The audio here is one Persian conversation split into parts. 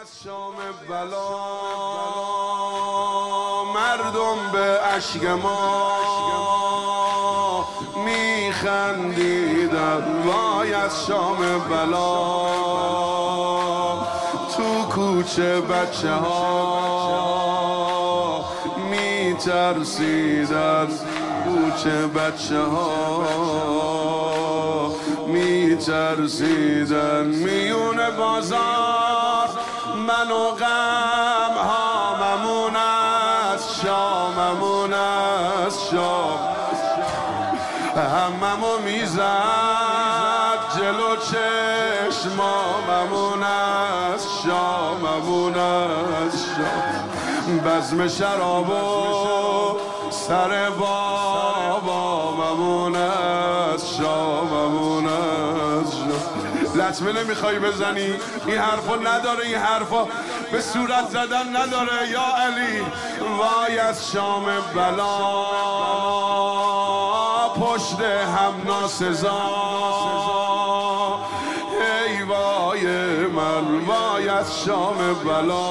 از شام بلا مردم به اشک ما میخندیدن. وای از شام بلا تو کوچه بچه ها میترسیدن. کوچه بچه ها میترسیدن. میون بازار من و غم هاممون از شاممون از شام هممو میزد جلو چشماممون از شاممون از شام. بزم شراب و سر باباممون از شاممون از شام. لطمه نمیخوای بزنی؟ این حرفا نداره، این حرفا به صورت زدن نداره یا علی. وای از شام بلا پشت هم ناسزا. ای وای من وای از شام بلا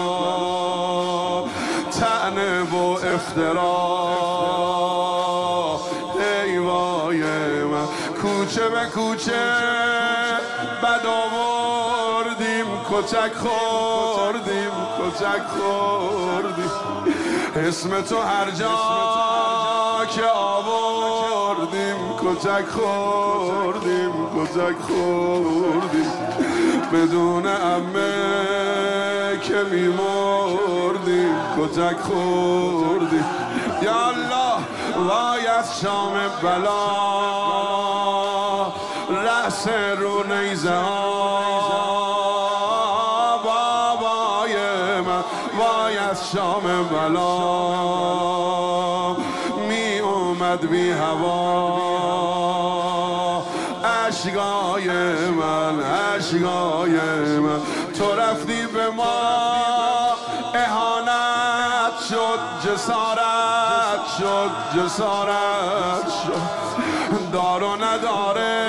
طعنه و افترا. ای وای من کوچه به کوچه بد آوردیم کتک خوردیم کتک خوردیم. اسم تو هر جا که آوردیم کتک خوردیم کتک خوردیم. بدون عمه که میمردیم کتک خوردیم. یا الله وای از شام بلا رأس رو نیزه ها. بابای من وای از شام بلا می اومد بی هوا. اشکای من اشکای من تو رفتی به ما اهانت شد جسارت شد جسارت شد. دار و نداره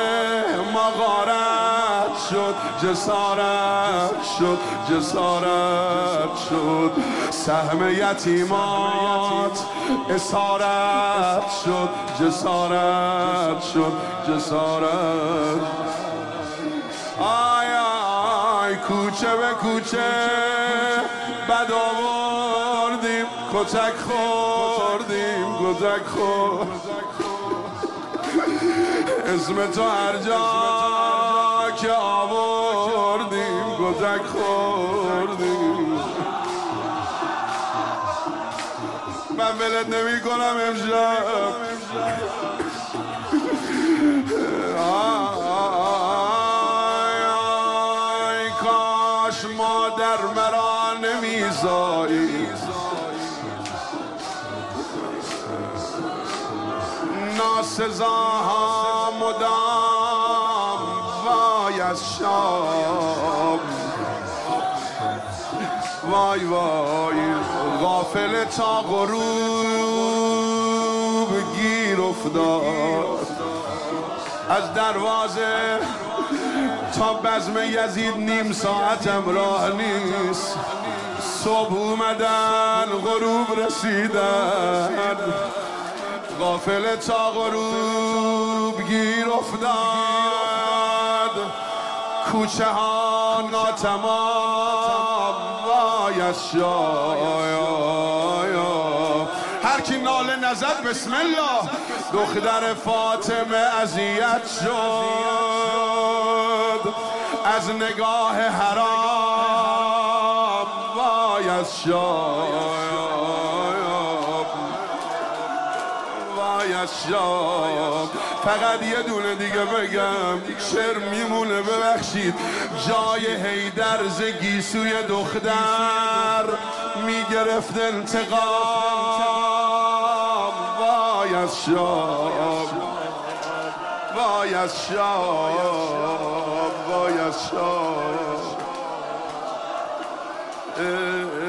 مغارت شد جسارت شد جسارت شد. سهم یتیمات اسارت شد جسارت شد جسارت. آی آی کوچه به کوچه بد آوردیم کتک خوردیم کتک خوردیم. اسم تو هر جا که آوردیم کتک خوردیم. من ولت نمی کنم امشب. آی کاش مادر مرا نمیزایی ناسزاها مدام. وای از شام وای وای غافل تا غروب گیر افتاد. از دروازه تا بزم یزید نیم ساعتم راه نیست. صبح اومدن غروب رسیدن. غافل تا غروب گیر افتاد. کوچه ها ناتمام. وای از شام هر کی ناله نزد بسم الله. دختر فاطمه اذیت شد از نگاه حرام. وای از شام وای از شام. فقط یه دونه دیگه بگم شعر میمونه ببخشید. جای حیدر ز گیسوی دختر میگرفت انتقام. وای از شام وای از شام وای از شام.